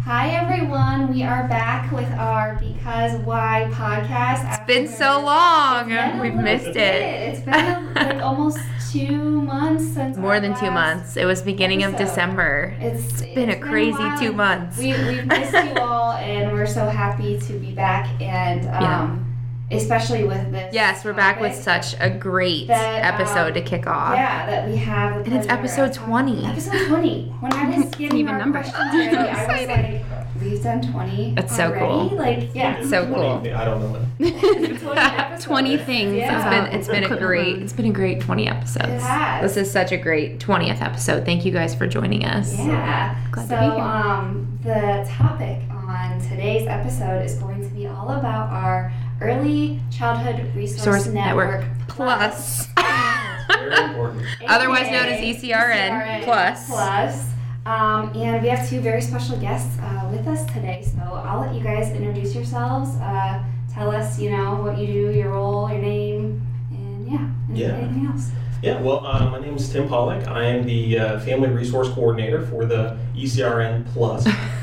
Hi everyone, we are back with our Because Why podcast. It's been so long. We've missed it. It's been like almost 2 months since More than 2 months. It was beginning of December. It's been a crazy 2 months. We've missed you all, and we're so happy to be back, and especially with this. Yes, we're back with such a great episode to kick off. Yeah, that we have. And it's episode 20. Episode 20. When I was getting our questions ready, I was like, we've done 20 That's so already? cool. Like, yeah. It's so 20, cool. I don't know. 20 things. Yeah. It's been a great 20 episodes. It has. This is such a great 20th episode. Thank you guys for joining us. Yeah. Glad to be here. The topic on today's episode is going to be all about our Early Childhood Resource Network Plus. Very important. Otherwise known as ECRN Plus. And we have 2 very special guests with us today. So I'll let you guys introduce yourselves. Tell us, what you do, your role, your name, and anything else. Yeah, well, my name is Tim Pollack. I am the Family Resource Coordinator for the ECRN Plus.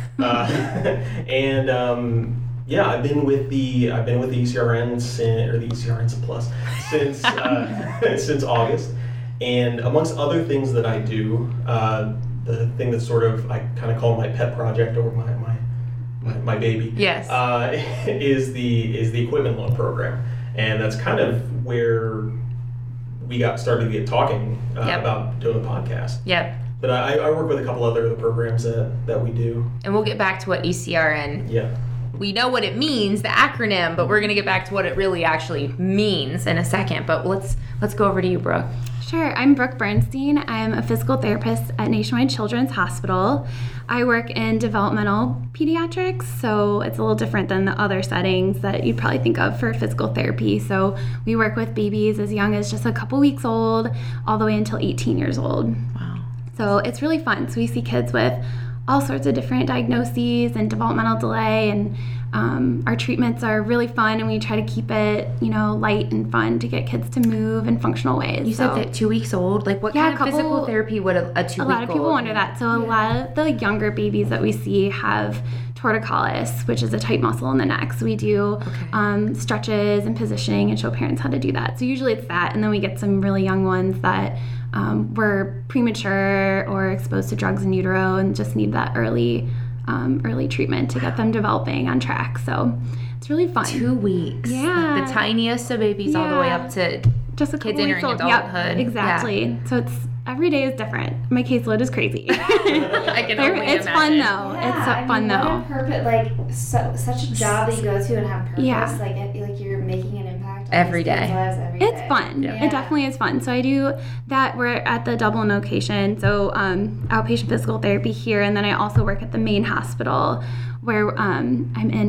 I've been with the ECRN since August, and amongst other things that I do, the thing that I kind of call my pet project or my baby, Yes. is the equipment loan program, and that's kind of where we got started to get talking about doing the podcast. Yep. But I work with a couple other programs that we do. And we'll get back to what ECRN. Yeah. We know what it means, the acronym, but we're going to get back to what it really actually means in a second. But let's go over to you, Brooke. Sure. I'm Brooke Bernstein. I'm a physical therapist at Nationwide Children's Hospital. I work in developmental pediatrics, so it's a little different than the other settings that you'd probably think of for physical therapy. So we work with babies as young as just a couple weeks old all the way until 18 years old. Wow. So it's really fun. So we see kids with all sorts of different diagnoses and developmental delay, and our treatments are really fun, and we try to keep it, light and fun to get kids to move in functional ways. You said that 2 weeks old? Like what kind of physical therapy would a 2-week-old? A lot of people wonder that. So a lot of the younger babies that we see have torticollis, which is a tight muscle in the neck. So we do stretches and positioning and show parents how to do that. So usually it's that, and then we get some really young ones that were premature or exposed to drugs in utero and just need that early treatment to get them developing on track. So it's really fun. 2 weeks. Yeah. Like the tiniest of babies all the way up to just a kids entering adulthood. Yep, exactly. Yeah. So every day is different. My caseload is crazy. I can only It's imagine. fun though. Yeah, it's fun though. Such a job that you go to and have purpose. Yeah. Like you're making an impact on Every these kids' day. lives every day. It's fun. Yeah. It definitely is fun. So I do that. We're at the Dublin location, so outpatient physical therapy here, and then I also work at the main hospital, where I'm in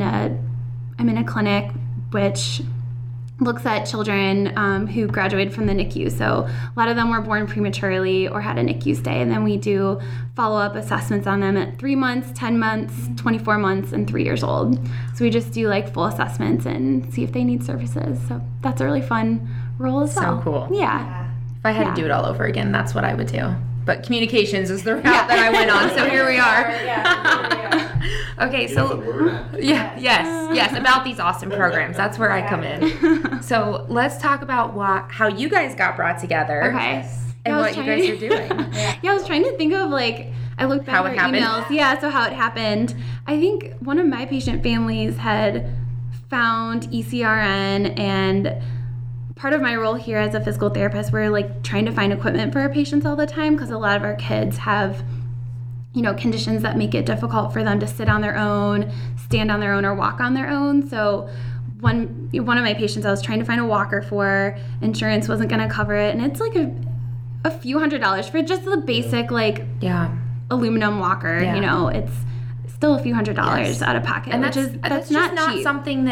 a clinic which looks at children who graduated from the NICU. So a lot of them were born prematurely or had a NICU stay, and then we do follow-up assessments on them at 3 months, 10 months, 24 months, and 3 years old. So we just do full assessments and see if they need services. So that's a really fun role as well. So cool. Yeah. If I had to do it all over again, that's what I would do. But communications is the route that I went on, so here we are. Okay, so yes, about these awesome programs. That's where I come in. So let's talk about how you guys got brought together. Okay. And what you guys are doing. I was trying to think of I looked back at our emails. Yeah, so how it happened. I think one of my patient families had found ECRN, and part of my role here as a physical therapist, we're trying to find equipment for our patients all the time, because a lot of our kids have conditions that make it difficult for them to sit on their own, stand on their own, or walk on their own. So one of my patients I was trying to find a walker for, insurance wasn't going to cover it, and it's a few $100s for just the basic aluminum walker. It's still a few $100s out of pocket, and that's just not not cheap. something that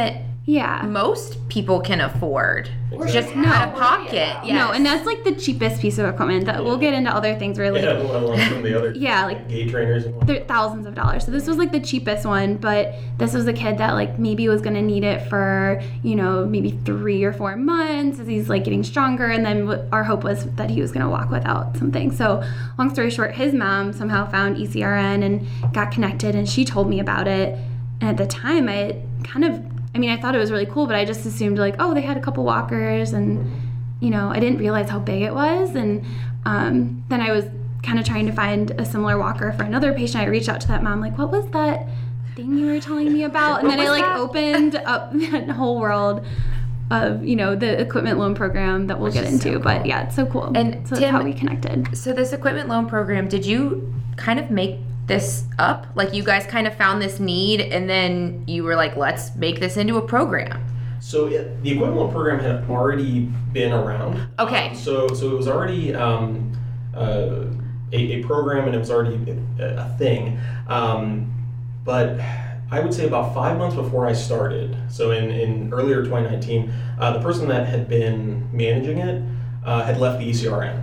most people can afford. Exactly. Just out of pocket. Yes. No, and that's like the cheapest piece of equipment. That we'll get into other things where like let alone some of the other like gait trainers and whatnot. they're thousands of dollars. So this was like the cheapest one, but this was a kid that like maybe was going to need it for, maybe 3 or 4 months as he's like getting stronger, and then our hope was that he was going to walk without something. So long story short, his mom somehow found ECRN and got connected, and she told me about it. And at the time I thought it was really cool, but I just assumed like, oh, they had a couple walkers, and I didn't realize how big it was. And then I was kind of trying to find a similar walker for another patient. I reached out to that mom, like, what was that thing you were telling me about? And then I like opened up that whole world of the equipment loan program that we'll get into. So cool. But yeah, it's so cool. And so Tim, that's how we connected. So this equipment loan program, did you kind of make this up? Like you guys kind of found this need and then you were like, let's make this into a program. So the equipment loan program had already been around. Okay. So it was already a program, and it was already a thing. But I would say about 5 months before I started, so in earlier 2019, the person that had been managing it had left the ECRN.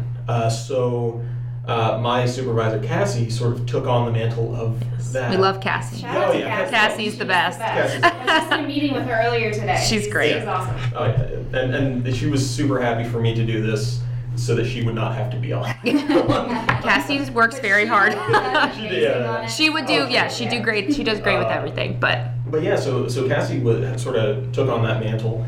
My supervisor, Cassie, sort of took on the mantle of that. We love Cassie. Cassie's the best. I was just in a meeting with her earlier today. She's great. She's awesome. Oh, yeah. And she was super happy for me to do this so that she would not have to be on. Cassie works very hard. She would do, she'd do great. She does great with everything, but yeah, so Cassie sort of took on that mantle.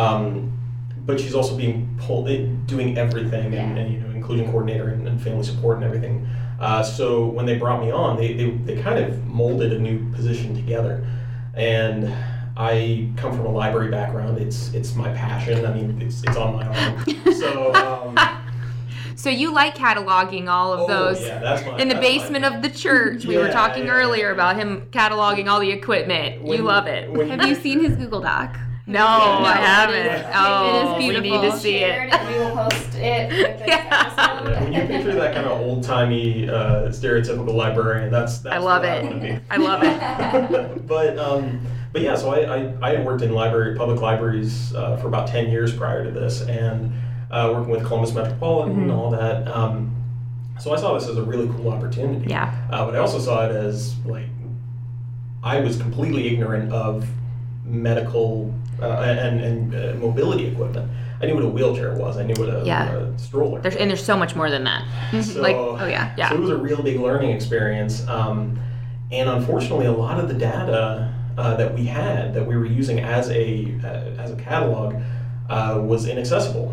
But she's also being doing everything, and including coordinator and family support and everything. So when they brought me on, they kind of molded a new position together. And I come from a library background. It's my passion. I mean, it's on my arm. So. So you like cataloging all of those in the basement of the church. We were talking earlier about him cataloging all the equipment. You love it. Have you seen his Google Doc? No, I haven't. It is beautiful. We need to see it. We will post it with this episode. When you picture that kind of old-timey, stereotypical librarian, that's I love what it. I want to be. I love it. But yeah, so I had worked in public libraries for about 10 years prior to this, and working with Columbus Metropolitan and all that. So I saw this as a really cool opportunity. Yeah. But I also saw it as I was completely ignorant of medical and mobility equipment. I knew what a wheelchair was. I knew what a stroller was. There's so much more than that. So, So it was a real big learning experience. And unfortunately, a lot of the data that we were using as a catalog was inaccessible.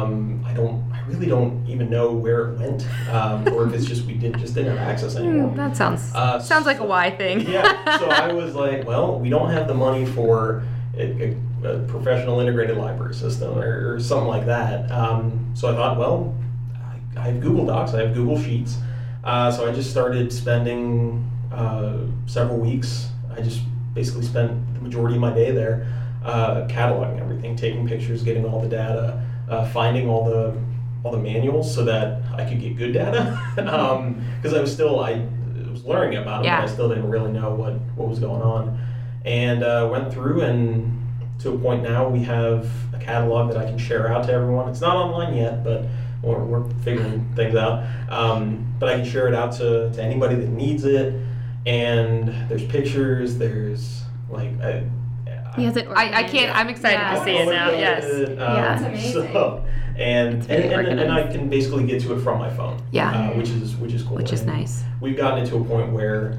I really don't even know where it went, or if it's just we didn't have access anymore. That sounds like a why thing. Yeah. So I was like, well, we don't have the money for a professional integrated library system or something like that. So I thought, well, I have Google Docs, I have Google Sheets. So I just started spending several weeks. I just basically spent the majority of my day there, cataloging everything, taking pictures, getting all the data, finding all the manuals so that I could get good data. Because I was learning about it, but I still didn't really know what was going on. And went through, and to a point now we have a catalog that I can share out to everyone. It's not online yet, but we're figuring things out. But I can share it out to anybody that needs it. And there's pictures, there's I can't. I'm excited to see it now. Yes. That's amazing. And I can basically get to it from my phone. Yeah. Which is cool. Which is nice. We've gotten into a point where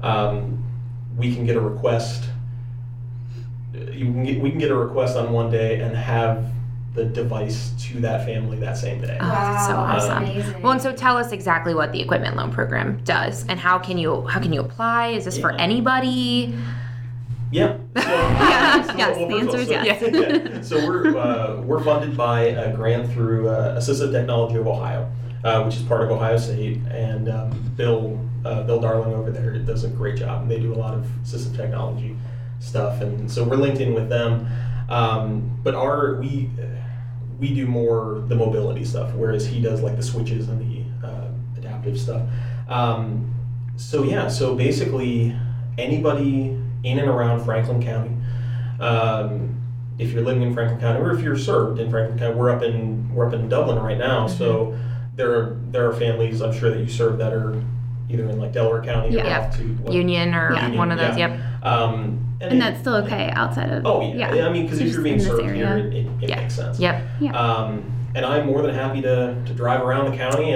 we can get a request. We can get a request on one day and have the device to that family that same day. Oh, that's so awesome. Amazing. Well, and so tell us exactly what the equipment loan program does, and how can you apply? Is this for anybody? Yeah. So, yes. The answer is yes. So we're funded by a grant through Assistive Technology of Ohio, which is part of Ohio State, and Bill Darling over there does a great job. They do a lot of assistive technology stuff, and so we're linked in with them. But we do more the mobility stuff, whereas he does like the switches and the adaptive stuff. So basically anybody in and around Franklin County if you're living in Franklin County, or if you're served in Franklin County, we're up in Dublin right now, so there are families I'm sure that you serve that are either in like Delaware County or off to Union or one of those. Yep. And that's still okay outside of. Oh yeah. I mean, because if you're being served here, it makes sense. Yep. Yeah. And I'm more than happy to drive around the county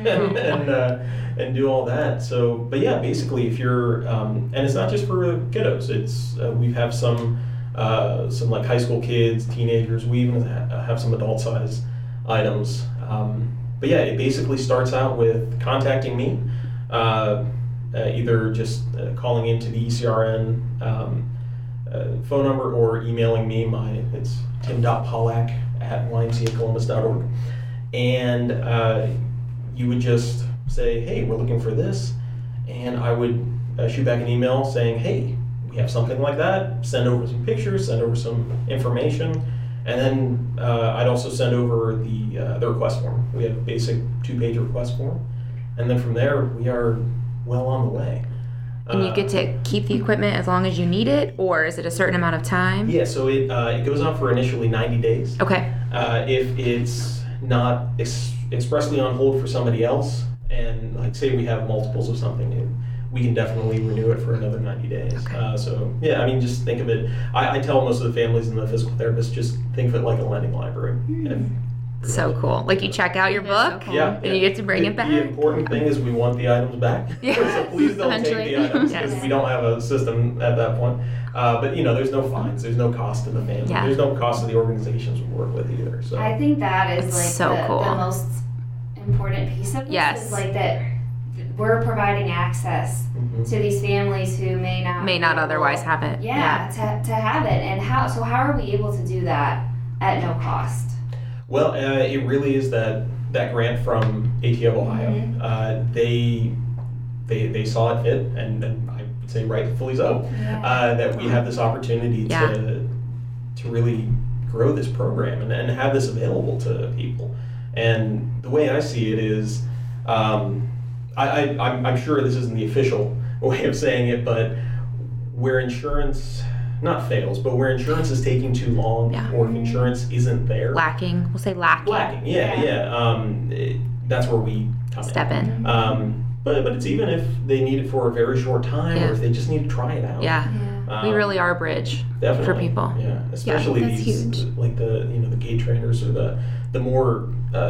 and do all that. So, but yeah, basically, if you're and it's not just for kiddos. It's we have some like high school kids, teenagers. We even have some adult size items. But yeah, it basically starts out with contacting me, either just calling into the ECRN phone number or emailing me. It's tim.pollack@ymcacolumbus.org, and you would just say, hey, we're looking for this, and I would shoot back an email saying, hey, we have something like that. Send over some pictures, send over some information, and then I'd also send over the request form. We have a basic 2-page request form, and then from there we are well on the way. And you get to keep the equipment as long as you need it, or is it a certain amount of time? Yeah, so it goes on for initially 90 days. Okay. If it's not expressly on hold for somebody else, and like say we have multiples of something, we can definitely renew it for another 90 days. Okay. So yeah, I mean, just think of it. I tell most of the families and the physical therapists, just think of it like a lending library. So cool. Like you check out your book, so cool. and you get to bring it back. The important thing is we want the items back. Yeah. So please don't take the items, because we don't have a system at that point. But there's no fines. There's no cost to the family. Yeah. There's no cost to the organizations we work with either. So I think that is It's like so cool. the most important piece of this. Yes. Is like that we're providing access to these families who may not otherwise have it. Yeah, to have it. And how are we able to do that at no cost? Well, it really is that grant from ATO Ohio. They saw it fit, and I would say rightfully so, that we have this opportunity to really grow this program and have this available to people. And the way I see it is, I'm sure this isn't the official way of saying it, but where insurance not fails, but where insurance is taking too long, or if insurance isn't there. Lacking. We'll say lacking. That's where we come Step in. But it's even if they need it for a very short time, or if they just need to try it out. Yeah. We really are a bridge for people. Yeah, especially that's these huge. like the gait trainers or the more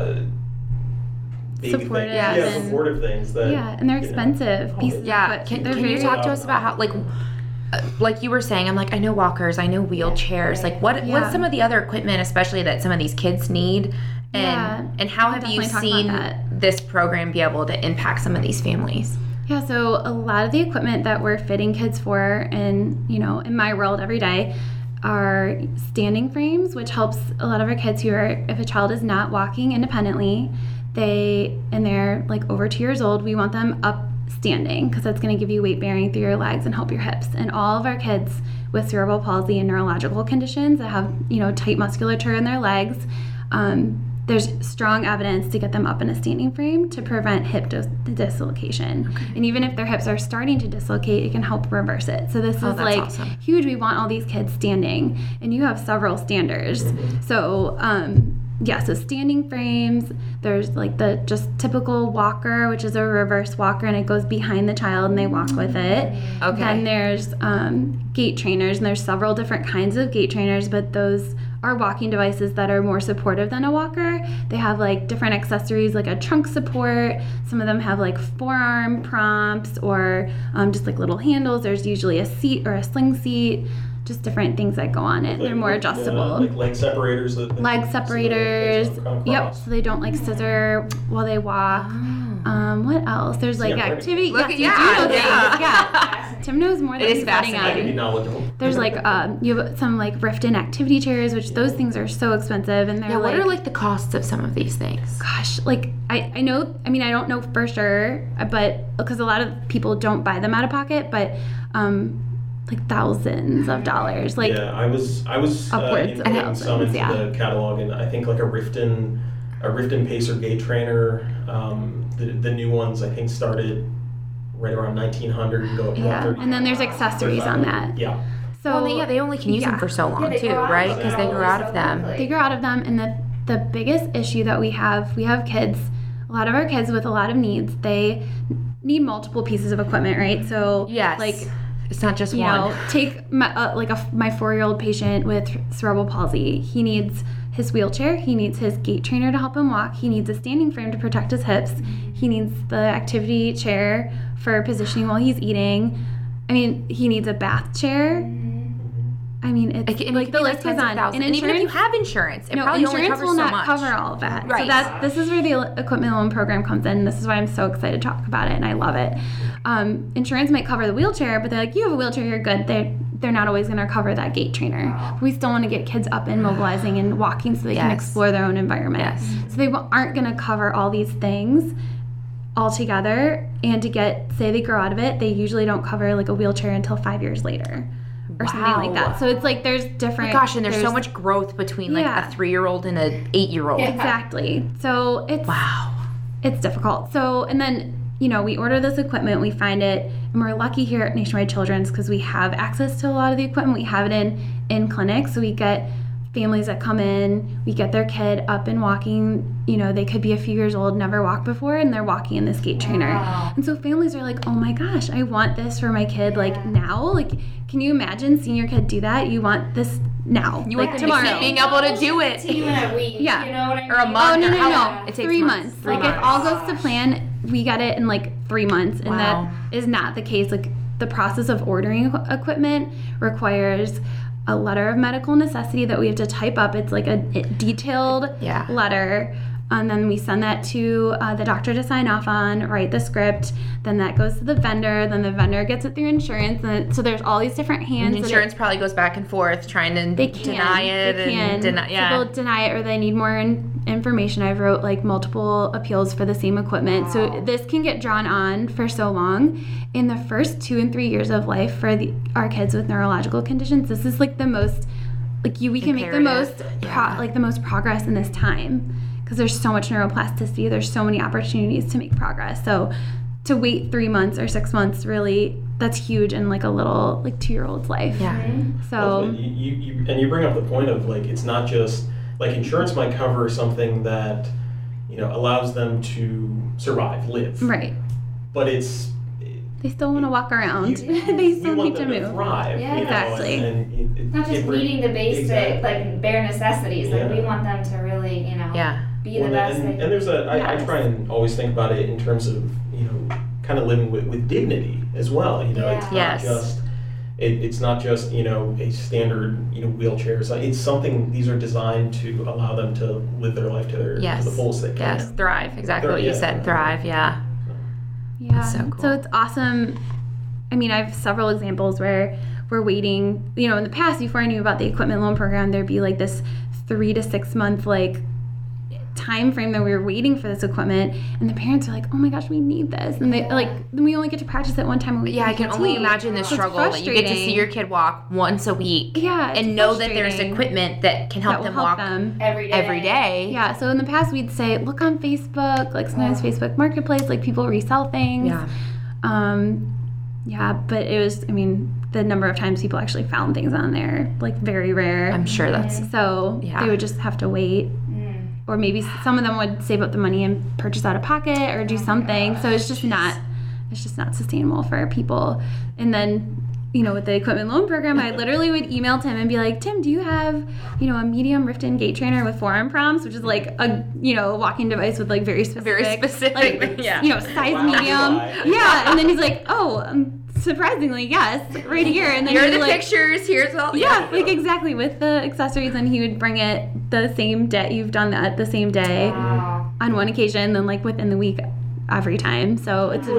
big supportive, things. Supportive things that and they're expensive pieces. Yeah. Can you talk to us about how like you were saying, I'm like, I know walkers, I know wheelchairs. Like what's some of the other equipment, especially that some of these kids need, and how have you seen this program be able to impact some of these families? Yeah, so a lot of the equipment that we're fitting kids for, and in my world every day, are standing frames, which helps a lot of our kids who are, if a child is not walking independently, they're like over 2 years old, we want them up standing, because that's going to give you weight bearing through your legs and help your hips. And all of our kids with cerebral palsy and neurological conditions that have tight musculature in their legs, there's strong evidence to get them up in a standing frame to prevent hip dislocation. And even if their hips are starting to dislocate, it can help reverse it. So this is like awesome. Huge. We want all these kids standing, and you have several standers. So so standing frames. There's like the just typical walker, which is a reverse walker, and it goes behind the child and they walk with it. Okay. Then there's gait trainers, and there's several different kinds of gait trainers, but those are walking devices that are more supportive than a walker. They have like different accessories, like a trunk support. Some of them have like forearm prompts, or just like little handles. There's usually a seat or a sling seat. Just different things that go on it. They're more adjustable. Like leg separators. Leg separators. Yep. So they don't like scissor while they walk. What else? There's like activity. Tim knows more than he's letting on. I can be knowledgeable. There's like you have some like Riften activity chairs, which those things are so expensive, and they're what are like the costs of some of these things? Gosh, like I know. I mean, I don't know for sure, but because a lot of people don't buy them out of pocket, but like thousands of dollars. Like I was upwards of thousands, some into the catalog, and I think like a Riften Pacer gait trainer. The new ones I think started right around 1900 and go up to 30. And then there's accessories on that. Yeah. So they only can use them for so long too, right? Because they grow out of them. They grow out of them, and the biggest issue that we have kids, a lot of our kids with a lot of needs, they need multiple pieces of equipment, right? So like, it's not just you one. know, take my 4-year-old patient with cerebral palsy. He needs his wheelchair, he needs his gait trainer to help him walk, he needs a standing frame to protect his hips, he needs the activity chair for positioning while he's eating. I mean, he needs a bath chair. I mean, it's like the list goes on. And even if you have insurance, probably only covers will not so much. cover all of that. Right. So this is where the equipment loan program comes in. This is why I'm so excited to talk about it, and I love it. Insurance might cover the wheelchair, but they're like, you have a wheelchair, you're good. They're not always going to cover that gait trainer. But we still want to get kids up and mobilizing and walking so they can explore their own environment. Yes. So they aren't going to cover all these things all together, and say they grow out of it, they usually don't cover like a wheelchair until 5 years later. Or something like that. So it's like there's different. Oh my gosh, and there's so much growth between like a 3-year-old and an 8-year-old. Exactly. So it's difficult. So, and then, you know, we order this equipment, we find it, and we're lucky here at Nationwide Children's because we have access to a lot of the equipment. We have it in clinics, so we get families that come in, we get their kid up and walking. You know, they could be a few years old, never walked before, and they're walking in this gait trainer. And so families are like, oh my gosh, I want this for my kid like now. Like, can you imagine seeing your kid do that? You want this now. You like want tomorrow. being able to do it. In a week, yeah. You know what I mean? Or a month. Oh, No. It takes 3 months. Like, if all goes to plan, we get it in like 3 months. And that is not the case. Like, the process of ordering equipment requires a letter of medical necessity that we have to type up. It's like a detailed letter. And then we send that to the doctor to sign off on, write the script. Then that goes to the vendor. Then the vendor gets it through insurance. And so there's all these different hands. And insurance probably goes back and forth trying to deny it. So they'll deny it, or they need more information. I've wrote like multiple appeals for the same equipment. Wow. So this can get drawn on for so long. In the first 2 and 3 years of life for our kids with neurological conditions, this is like the most, we can make the most, the most progress in this time. Because there's so much neuroplasticity, there's so many opportunities to make progress. So to wait 3 months or 6 months, really, that's huge in like a little 2-year-old's life. Yeah. So you bring up the point of like, it's not just like insurance might cover something that, you know, allows them to survive, live. Right. But they still want to walk around. They still need to move. Thrive, yeah, exactly. And not just meeting the basic, like bare necessities. Like we want them to really, you know, be the best. And there's I try and always think about it in terms of, you know, kind of living with dignity as well. You know, it's not just it's not just, you know, a standard, you know, wheelchair. It's something, these are designed to allow them to live their life to the fullest they can. Yes, thrive. Exactly what you said. Thrive. Yeah. Yeah. That's so cool. So it's awesome. I mean, I have several examples where we're waiting. You know, in the past, before I knew about the equipment loan program, there'd be like this 3 to 6 month time frame that we were waiting for this equipment, and the parents are like, oh my gosh, we need this, and they we only get to practice it one time a week. I can only imagine the struggle that you get to see your kid walk once a week, and know that there's equipment that can help them walk every day. Yeah, so in the past we'd say, look on Facebook, like sometimes Facebook Marketplace, like people resell things. But it was, I mean, the number of times people actually found things on there, like very rare. I'm sure that's so they would just have to wait. Or maybe some of them would save up the money and purchase out of pocket or do something. So it's just not sustainable for people. And then, you know, with the equipment loan program, I literally would email Tim and be like, Tim, do you have, you know, a medium Riften gait trainer with forearm prompts, which is like a, you know, walking device with like very specific, you know, size medium. Yeah. And then he's like, surprisingly, yes, right here. And then here are the pictures. Here's all. Exactly, with the accessories, and he would bring it the same day. You've done that the same day on one occasion, then like within the week every time. So it's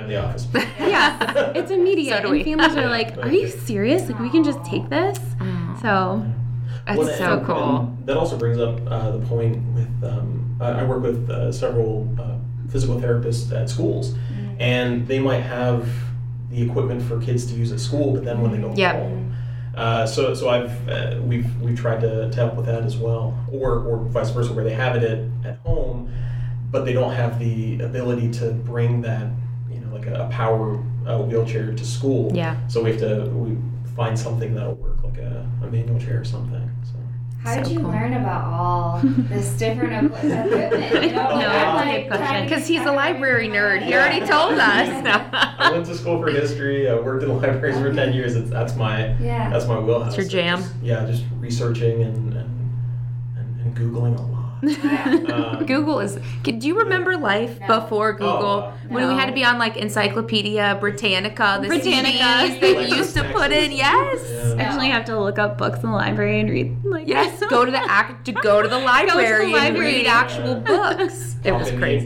it's immediate. And families are like, are you serious? Like, we can just take this? So that's so cool. And that also brings up the point with I work with several physical therapists at schools, and they might have the equipment for kids to use at school, but then when they go home. So we've tried to help with that as well, or vice versa, where they have it at home, but they don't have the ability to bring that, you know, like a power wheelchair to school. Yeah. So we find something that'll work, like a manual chair or something. So. How did you learn about all this different equipment? You know, good question. Because he's a library nerd. He already told us. I went to school for history. I worked in libraries for 10 years. That's my wheelhouse. It's your jam. Just researching and Googling a lot. Google is. Do you remember life before Google? When we had to be on like Encyclopedia Britannica, the CDs that you used to put in. Yes. Yeah. Actually, have to look up books in the library and read. Go to the library and read actual books. It was crazy.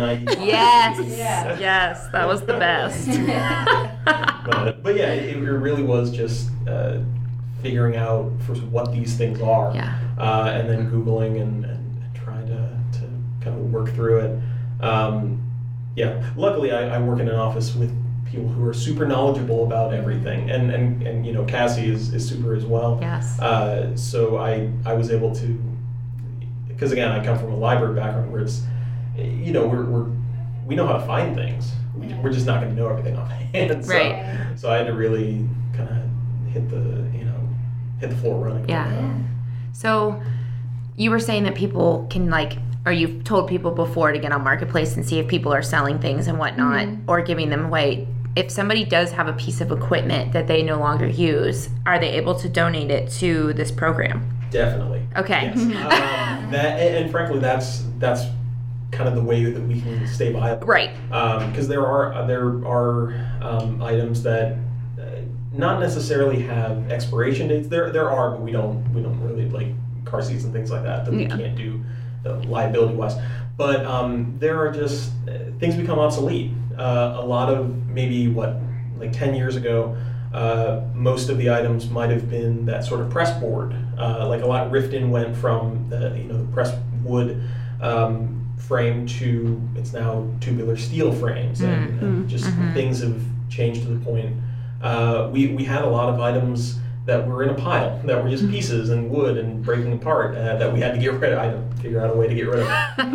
Yes, that was the best. but yeah, it really was just figuring out first what these things are, and then Googling and trying to kind of work through it. Luckily I work in an office with people who are super knowledgeable about everything, and you know, Cassie is super as well. Yes. So I was able to, because again I come from a library background where it's, you know, we know how to find things. We're just not going to know everything offhand. So I had to really kind of hit the floor running. Yeah. So you were saying that people can or you've told people before to get on Marketplace and see if people are selling things and whatnot, or giving them away. If somebody does have a piece of equipment that they no longer use, are they able to donate it to this program? Definitely. Okay. Yes. And frankly, that's kind of the way that we can stay viable. Right. Because there are items that not necessarily have expiration dates. There are, but we don't really, like car seats and things like that we can't do liability wise. But there are just things become obsolete. A lot of maybe 10 years ago, most of the items might have been that sort of press board. Rifton went from the pressed wood frame to it's now tubular steel frames, and just things have changed to the point. We had a lot of items that were in a pile, that were just pieces and wood and breaking apart, that we had to get rid of. I had to figure out a way to get rid of.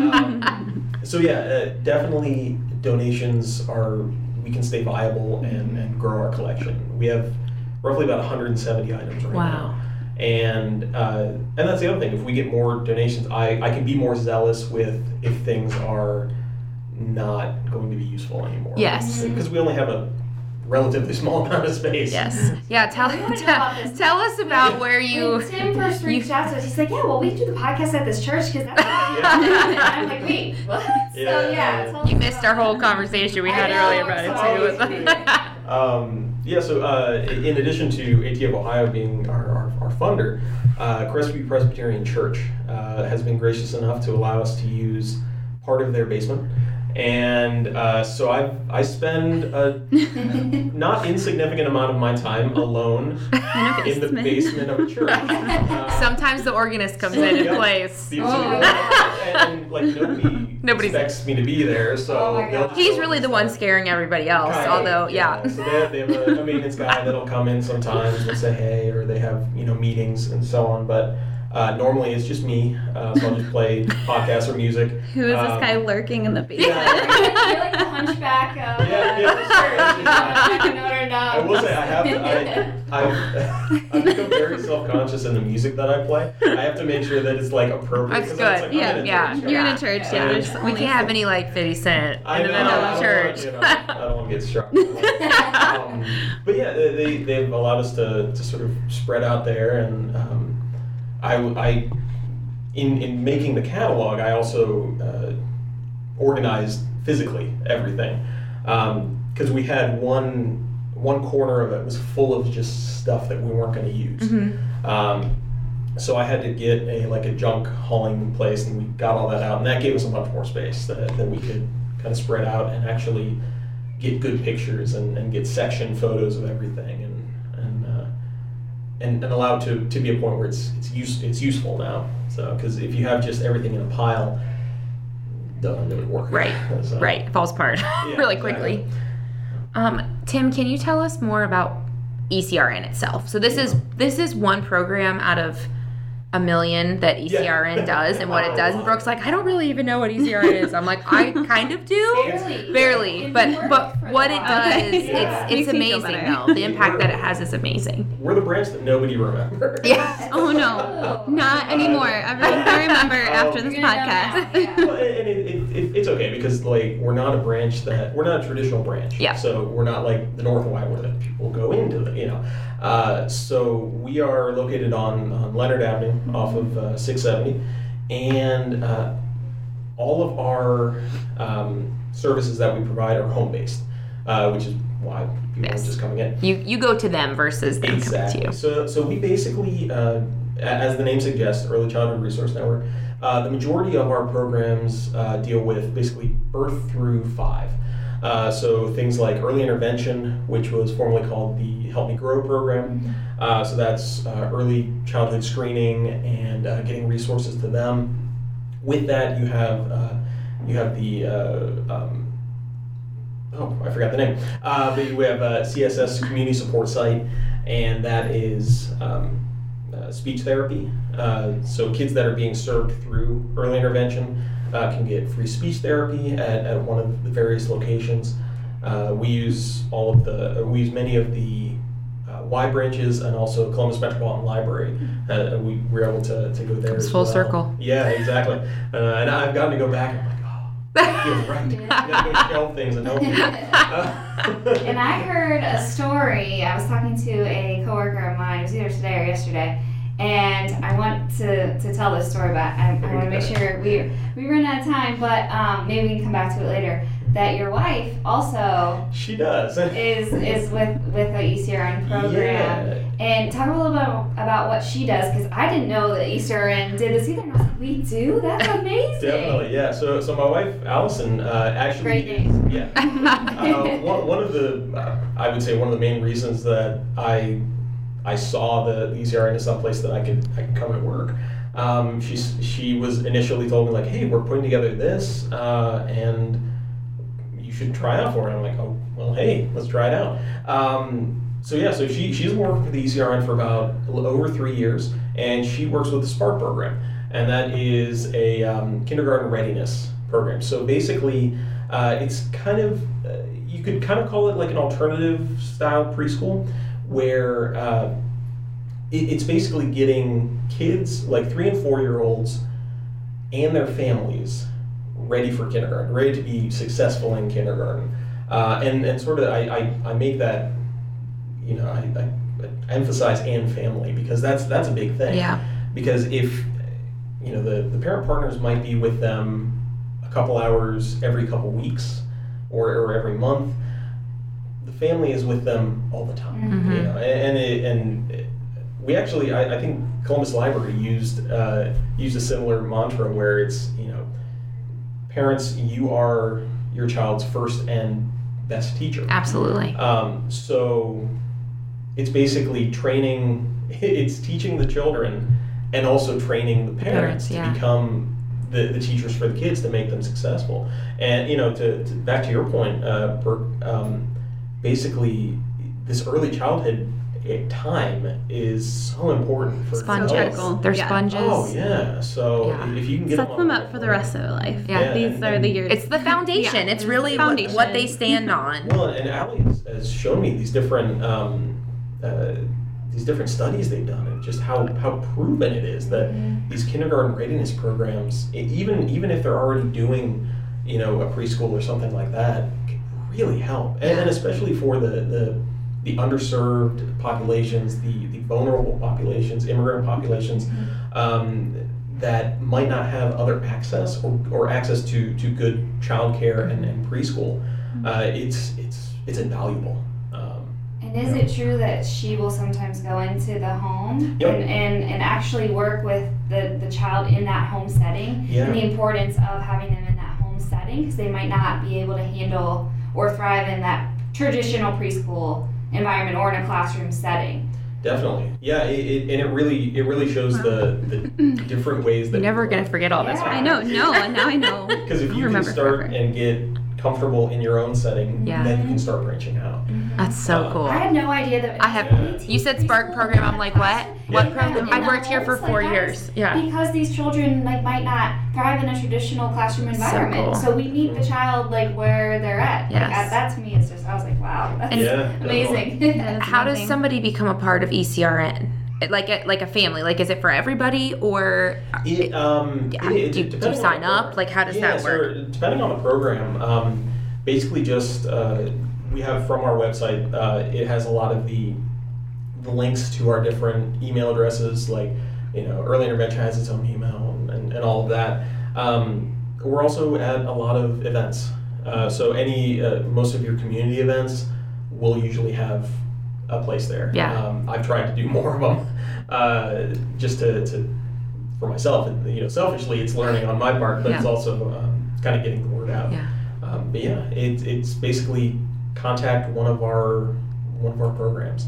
Definitely donations we can stay viable and grow our collection. We have roughly about 170 items right now. And that's the other thing. If we get more donations, I can be more zealous with if things are not going to be useful anymore. Yes. Because we only have a relatively small amount of space. Yes. Yeah, tell us about where you... When Tim first reached out to us, he's like, we do the podcast at this church because that's what we do. And I'm like, wait, what? You missed our whole conversation we had earlier about it too. In addition to ATF Ohio being our funder, Crestview Presbyterian Church has been gracious enough to allow us to use part of their basement. And so I spend a not insignificant amount of my time alone in the basement of a church. Sometimes the organist comes in and plays. And nobody expects me to be there, so he's really the one scaring everybody else. So they have a maintenance guy that'll come in sometimes and say hey, or they have meetings and so on, but. Normally it's just me, so I'll just play podcasts or music. Who is this guy lurking in the basement? You're like the hunchback of Notre Dame. I will say I've become very self-conscious in the music that I play. I have to make sure that it's appropriate. That's good. You're in a church. We can't have any 50 Cent in the middle of the church. I don't want to get struck. But yeah, they've allowed us to sort of spread out there, and in making the catalog, I also organized physically everything, because we had one corner of it was full of just stuff that we weren't going to use. So I had to get a junk hauling place, and we got all that out, and that gave us a much more space that we could kind of spread out and actually get good pictures and get section photos of everything, and allow it to be a point where it's useful now. So because if you have just everything in a pile, it doesn't really work. Right. It falls apart really quickly. Tim, can you tell us more about ECRN itself? So this is one program out of 1 million that ECRN does and what it does. And Brooke's like, I don't really even know what ECRN is. I'm like, I kind of do. Barely. But what it does, it's amazing though. The impact that it has is amazing. We're the branch that nobody remembers. Yeah. Oh no, not anymore. Everyone can remember after this podcast. Well, and it's okay because like we're not a traditional branch. Yeah. So we're not like the North Y where the people go into the so we are located on Leonard Avenue off of 670, and all of our services that we provide are home based, which is why people are just coming in. You go to them versus them coming to you. So we basically, as the name suggests, Early Childhood Resource Network. The majority of our programs deal with basically birth through 5. So things like early intervention, which was formerly called the Help Me Grow program. So that's early childhood screening and getting resources to them. With that, you have the I forgot the name. But we have CSS Community Support Site, and that is speech therapy. So kids that are being served through early intervention can get free speech therapy at one of the various locations. We use many of the Y branches and also Columbus Metropolitan Library. We were able to go there. It's full circle. Yeah, exactly. And I've gotten to go back and I'm like, you're right. You gotta go shelve things and help people. And I heard a story. I was talking to a coworker of mine. It was either today or yesterday. And I want to tell this story, but I want to make sure we run out of time, but maybe we can come back to it later. That your wife also she does is with the ECRN program. Yeah. And talk a little bit about what she does, because I didn't know that ECRN did this either. And I was like, we do? That's amazing. Definitely, yeah. So my wife Allison actually great name. Yeah. One of the main reasons that I saw the ECRN as someplace that I could come and work. She was initially told me like, hey, we're putting together this and you should try out for it. I'm like, oh well, hey, let's try it out. So she's been working for the ECRN for about over 3 years, and she works with the SPARK program, and that is a kindergarten readiness program. So basically, it's kind of you could kind of call it like an alternative style preschool, where it's basically getting kids like 3 and 4 year olds and their families ready for kindergarten, ready to be successful in kindergarten, and sort of I make that, I emphasize and family, because that's a big thing. Yeah. Because if the parent partners might be with them a couple hours every couple weeks or every month, the family is with them all the time. Mm-hmm. And we actually I think Columbus Library used a similar mantra where it's parents, you are your child's first and best teacher. Absolutely. So it's basically it's teaching the children and also training the parents to become the teachers for the kids, to make them successful. And to back to your point, Brooke, basically this early childhood time is so important for sponges. They're sponges. Oh yeah. So if you can get set them up for the rest of their life. Yeah. These are the years. It's the foundation. It's really what they stand on. Well, and Allie has shown me these different studies they've done, and just how proven it is that these kindergarten readiness programs, even if they're already doing a preschool or something like that, can really help, and especially for the underserved populations, the vulnerable populations, immigrant populations, that might not have other access or access to good childcare and preschool. It's invaluable. And is it true that she will sometimes go into the home and actually work with the child in that home setting, and the importance of having them in that home setting, because they might not be able to handle or thrive in that traditional preschool environment or in a classroom setting? Definitely, yeah. It really shows the different ways that you're never gonna forget all this, right? I know. No, now I know. Because if you can start and get comfortable in your own setting, then you can start branching out. That's so cool. I had no idea that. I have. You said Spark program. I'm like, what? What program? I've worked here for 4 years. Yeah. Because these children might not thrive in a traditional classroom environment, so we meet the child where they're at. Yes. That to me is just, I was like, wow, that's amazing. How does somebody become a part of ECRN? Like a family, like is it for everybody, or do you sign up? Like how does that work? So depending on the program, basically just we have from our website. It has a lot of the links to our different email addresses. Like Early Intervention has its own email and all of that. We're also at a lot of events. So most of your community events will usually have a place there. I've tried to do more of them, just to for myself. And selfishly, it's learning on my part, but it's also kind of getting the word out. But it's basically contact one of our programs.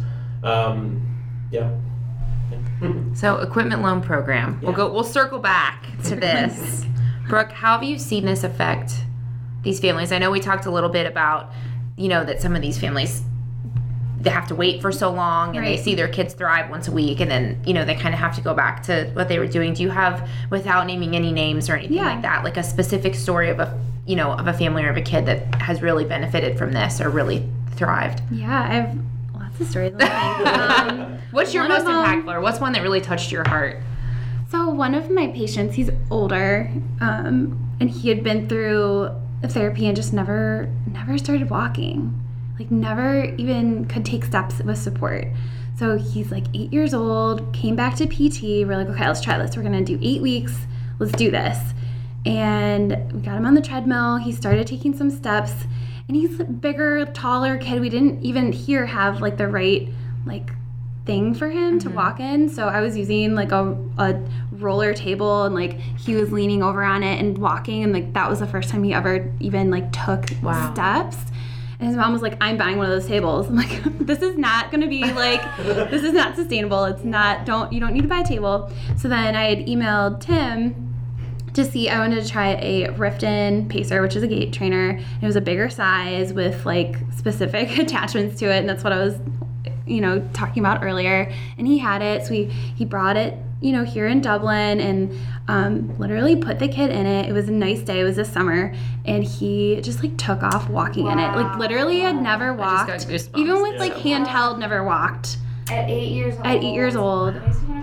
So equipment loan program. We'll circle back to this. Brooke, how have you seen this affect these families? I know we talked a little bit about that some of these families, they have to wait for so long and they see their kids thrive once a week and then, they kind of have to go back to what they were doing. Do you have, without naming any names or anything like that, like a specific story of a family or of a kid that has really benefited from this or really thrived? Yeah, I have lots of stories. What's your most impactful, or what's one that really touched your heart? So one of my patients, he's older, and he had been through therapy and just never started walking. Never even could take steps with support. So he's 8 years old, came back to PT. We're like, okay, let's try this. We're going to do 8 weeks. Let's do this. And we got him on the treadmill. He started taking some steps. And he's a bigger, taller kid. We didn't even have the right thing for him to walk in. So I was using a roller table and he was leaning over on it and walking. And that was the first time he ever even took steps. And his mom was like, I'm buying one of those tables. I'm like, this is not going to be this is not sustainable. It's not, you don't need to buy a table. So then I had emailed Tim to see, I wanted to try a Riften Pacer, which is a gait trainer. It was a bigger size with specific attachments to it. And that's what I was, talking about earlier. And he had it. So he brought it, here in Dublin and literally put the kid in it. It was a nice day. It was this summer. And he just took off walking in it. Literally had never walked. Even with handheld, never walked. At 8 years old. At 8 years old.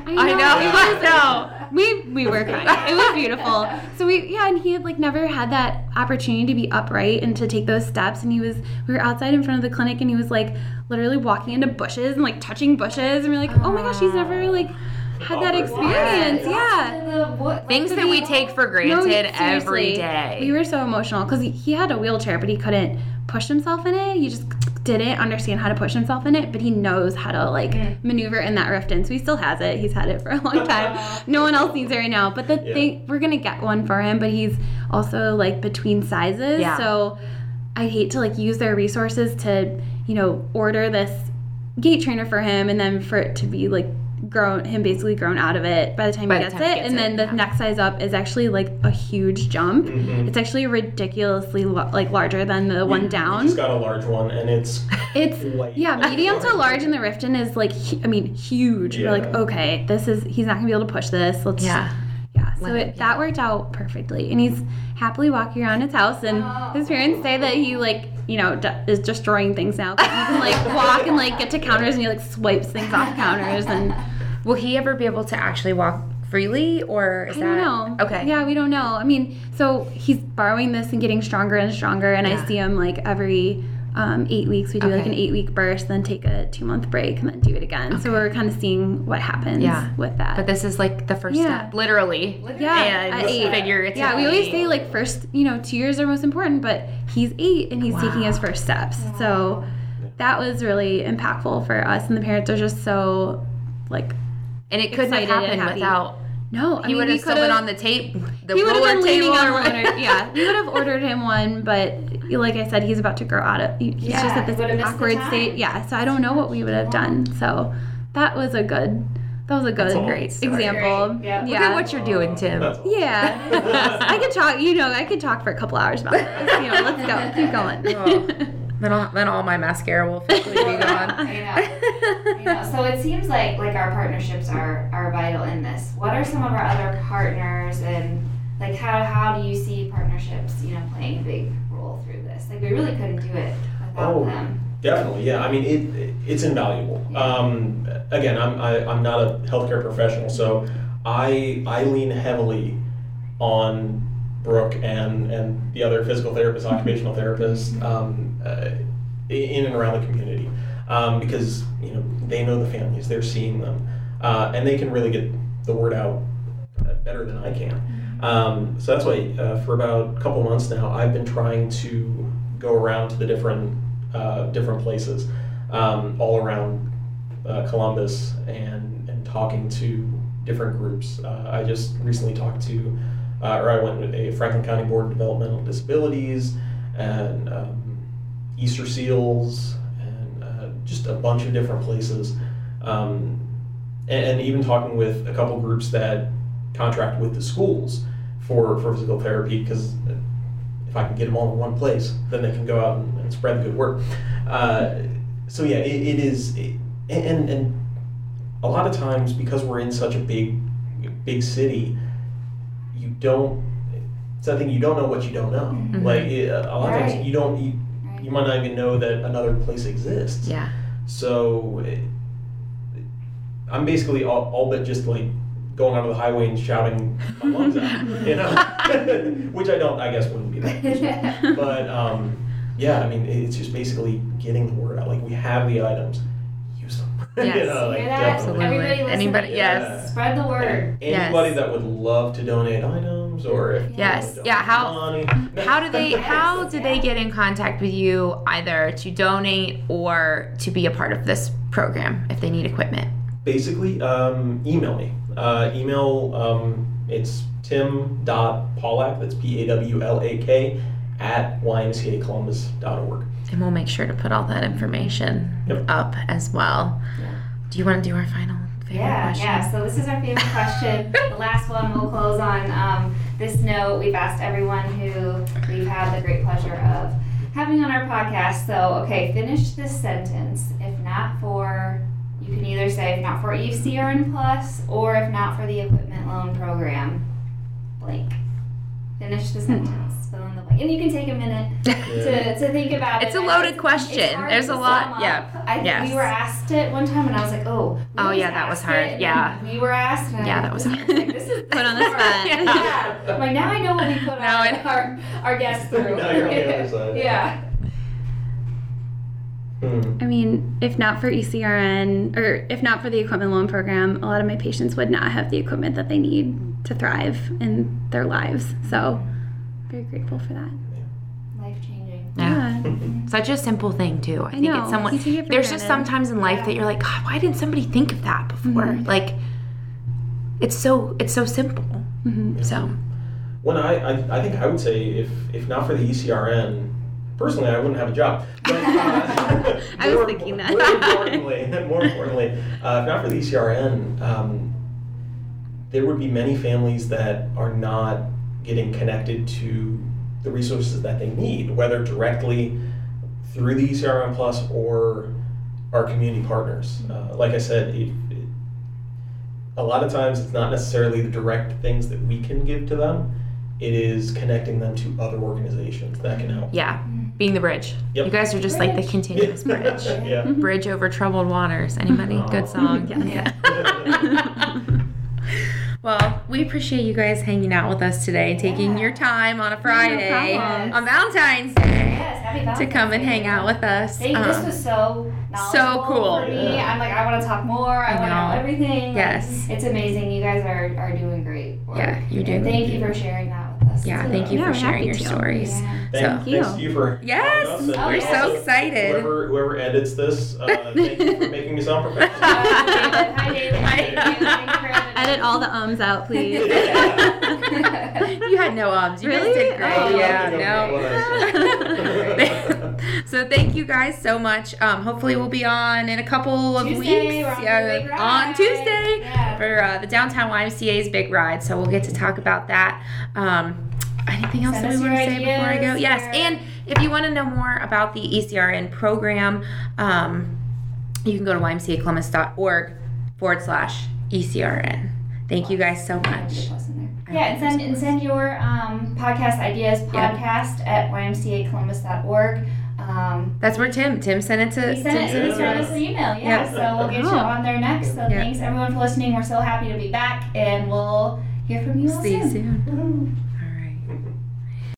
I know. We were crying. It was beautiful. So and he had never had that opportunity to be upright and to take those steps. And we were outside in front of the clinic and he was literally walking into bushes and touching bushes. And we're like, oh my gosh, he's never had that experience. Things that we take for granted every day. We were so emotional because he had a wheelchair, but he couldn't push himself in it. He just didn't understand how to push himself in it, but he knows how to maneuver in that Riften. So he still has it. He's had it for a long time. No one else needs it right now. But the thing, we're gonna get one for him, but he's also between sizes. So I hate to use their resources to order this gait trainer for him and then for it to be basically grown out of it by the time he gets it. And then the next size up is actually a huge jump. It's actually ridiculously larger than the one down. We just got a large one and it's medium to large, and the Riften is huge. We're okay, he's not gonna be able to push this. So that worked out perfectly, and he's happily walking around his house. And his parents say that he is destroying things now. He can walk and get to counters, and he swipes things off counters. And will he ever be able to actually walk freely, or is I don't know. Okay? Yeah, we don't know. I mean, so he's borrowing this and getting stronger and stronger. And I see him every 8 weeks. We do an 8-week burst, then take a 2-month break, and then do it again. Okay. So we're kind of seeing what happens with that. But this is the first step, literally. Yeah, and at 8. Figuratively. Yeah, we always say first, 2 years are most important, but he's 8 and he's taking his first steps. Wow. So that was really impactful for us, and the parents are just so and it couldn't have happened without. No, he would have still been on the tape. He would have been leaning on one. We would have ordered him one, but like I said, he's about to grow out of. He's just at this awkward state. Yeah, so I don't know what we would have done. So that was a good That was a good example. Yeah. Look at what you're doing, Tim. Awesome. Yeah. I could talk, I could talk for a couple hours about this. Let's go. Keep going. Then all my mascara will officially be gone. I know. So it seems like our partnerships are vital in this. What are some of our other partners, and like how do you see partnerships, playing a big role through this? Like we really couldn't do it without them. Definitely, yeah. I mean, it's invaluable. Again, I'm not a healthcare professional, so I lean heavily on Brooke and the other physical therapists, occupational therapists in and around the community, because they know the families, they're seeing them, and they can really get the word out better than I can. So that's why for about a couple months now, I've been trying to go around to the different places all around Columbus and talking to different groups. I just recently talked to, I went with a Franklin County Board of Developmental Disabilities and Easter Seals and just a bunch of different places. And even talking with a couple groups that contract with the schools for physical therapy, because if I can get them all in one place, then they can go out and spread the good word. So yeah, it is, and a lot of times because we're in such a big city, it's that thing, you don't know what you don't know. Mm-hmm. Like a lot of times you might not even know that another place exists. Yeah. So I'm basically all but just like going onto the highway and shouting my lungs out, which I guess wouldn't be that. But yeah, I mean, it's just basically getting the word out. Like, we have the items, use them. Yes. Hear that? Absolutely. Everybody listen. Anybody? Yes. Spread the word. Anybody that would love to donate items, or if how do they get in contact with you, either to donate or to be a part of this program if they need equipment? Basically, email me. It's tim.pawlak, that's PAWLAK, @ymcacolumbus.org. And we'll make sure to put all that information up as well. Yeah. Do you want to do our final favorite question? Yeah, so this is our favorite question. The last one we'll close on this note. We've asked everyone who we've had the great pleasure of having on our podcast. So, okay, finish this sentence. If not for, you can either say if not for ECRN Plus, or if not for the equipment loan program, blank. Finish the sentence. Fill in the blank. And you can take a minute to think about it. It's a loaded question. There's a lot. Yeah. We were asked it one time, and I was like, oh, that was hard. Yeah. We were asked. And that was hard. Like, this is put on the spot. Yeah. I'm like, now I know what we put our guests through. Now you're on the other side. Yeah. I mean, if not for ECRN, or if not for the equipment loan program, a lot of my patients would not have the equipment that they need to thrive in their lives. So, very grateful for that. Life-changing. Yeah. Such a simple thing, too. I think know. It's somewhat. There's just sometimes in life that you're like, God, why didn't somebody think of that before? Mm-hmm. Like, it's so simple. Mm-hmm. So. When I think I would say if not for the ECRN, personally, I wouldn't have a job. But, I was thinking that. More importantly, if not for the ECRN, there would be many families that are not getting connected to the resources that they need, whether directly through the ECRN Plus or our community partners. Like I said, a lot of times it's not necessarily the direct things that we can give to them. It is connecting them to other organizations that can help. Yeah. Being the bridge. Yep. You guys are just like the continuous bridge. Yeah. Bridge over troubled waters. Anybody? Good song. Yeah. Well, we appreciate you guys hanging out with us today, taking your time on a Friday, on Valentine's Day, happy Valentine's to come and hang out with us. This was so knowledgeable cool for me. Yeah. I'm like, I want to talk more. I want to know everything. Yes. It's amazing. You guys are doing great work. Yeah, you're doing great. Thank you for sharing that with us. Yeah, thank you for sharing your stories. Yeah. Thanks to you for us. We're so excited. Whoever edits this, thank you for making me sound professional. Hi, David. Edit all the ums out, please. You had no ums. You really? guys did great. No. So thank you guys so much. Hopefully we'll be on in a couple of weeks. On Tuesday for the Downtown YMCA's Big Ride. So we'll get to talk about that. Anything else that we want to say before I go? Yes, and if you want to know more about the ECRN program, you can go to ymcacolumbus.org/ECRN. Thank you guys so much. Yeah, and send your podcast ideas at ymcacolumbus.org. That's where Tim sent it to. He sent it to us an email. So we'll get you on there next. So thanks everyone for listening. We're so happy to be back, and we'll hear from you all soon. See you soon.